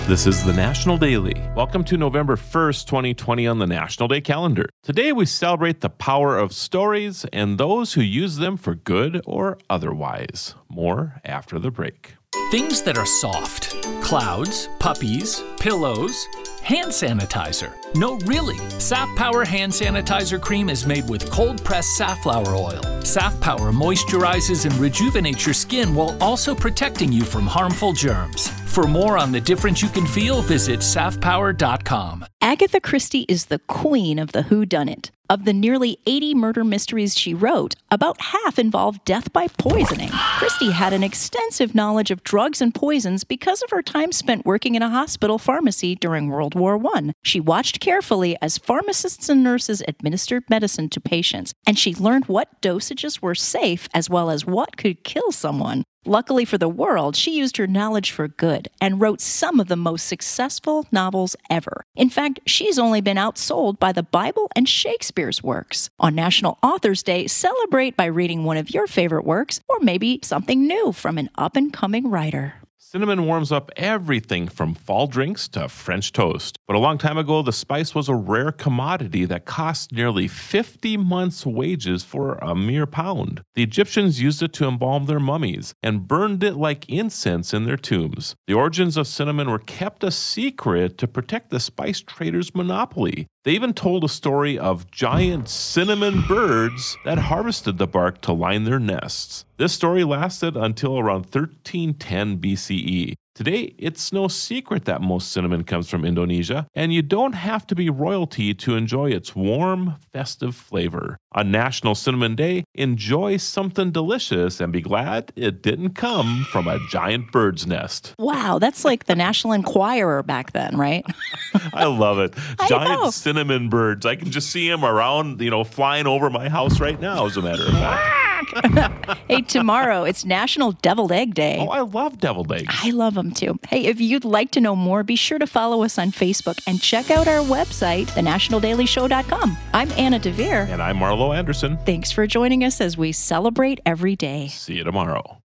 This is the National Daily. Welcome to November 1st, 2020 on the National Day calendar. Today we celebrate the power of stories and those who use them for good or otherwise. More after the break. Things that are soft. Clouds, puppies, pillows, hand sanitizer. No, really. Saf Power hand sanitizer cream is made with cold-pressed safflower oil. Saf Power moisturizes and rejuvenates your skin while also protecting you from harmful germs. For more on the difference you can feel, visit safpower.com. Agatha Christie is the queen of the whodunit. Of the nearly 80 murder mysteries she wrote, about half involved death by poisoning. Christie had an extensive knowledge of drugs and poisons because of her time spent working in a hospital pharmacy during World War I. She watched carefully as pharmacists and nurses administered medicine to patients, and she learned what dosages were safe as well as what could kill someone. Luckily for the world, she used her knowledge for good and wrote some of the most successful novels ever. In fact, she's only been outsold by the Bible and Shakespeare's works. On National Authors Day, celebrate by reading one of your favorite works or maybe something new from an up-and-coming writer. Cinnamon warms up everything from fall drinks to French toast. But a long time ago, the spice was a rare commodity that cost nearly 50 months' wages for a mere pound. The Egyptians used it to embalm their mummies and burned it like incense in their tombs. The origins of cinnamon were kept a secret to protect the spice traders' monopoly. They even told a story of giant cinnamon birds that harvested the bark to line their nests. This story lasted until around 1310 BCE. Today, it's no secret that most cinnamon comes from Indonesia, and you don't have to be royalty to enjoy its warm, festive flavor. On National Cinnamon Day, enjoy something delicious and be glad it didn't come from a giant bird's nest. Wow, that's like the National Enquirer back then, right? I love it. I know. Giant cinnamon birds. I can just see them around, flying over my house right now, as a matter of fact. Hey, tomorrow it's National Deviled Egg Day. Oh, I love deviled eggs. I love them too. Hey, if you'd like to know more, be sure to follow us on Facebook and check out our website, thenationaldailyshow.com. I'm Anna DeVere. And I'm Marlo Anderson. Thanks for joining us as we celebrate every day. See you tomorrow.